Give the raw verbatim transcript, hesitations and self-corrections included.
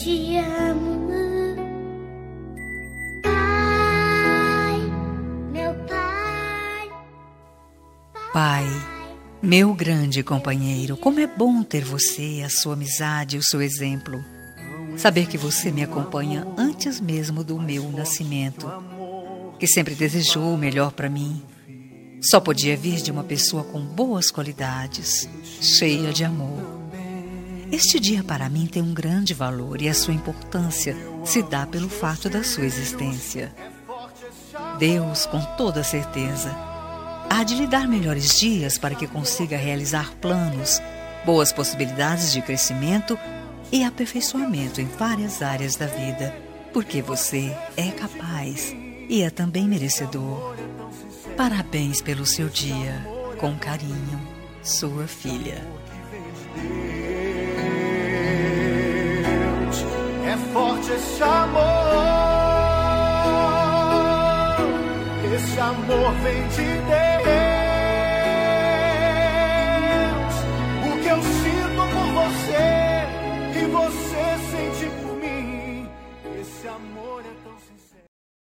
te amo, Pai, meu Pai. Pai, meu grande companheiro, como é bom ter você, a sua amizade, o seu exemplo. Saber que você me acompanha antes mesmo do meu nascimento, que sempre desejou o melhor para mim. Só podia vir de uma pessoa com boas qualidades, cheia de amor. Este dia para mim tem um grande valor e a sua importância se dá pelo fato da sua existência. Deus, com toda certeza, há de lhe dar melhores dias para que consiga realizar planos, boas possibilidades de crescimento e aperfeiçoamento em várias áreas da vida, porque você é capaz e é também merecedor. Parabéns pelo seu dia. Com carinho, sua filha. É forte esse amor, esse amor vem de Deus. O que eu sinto por você e você sente por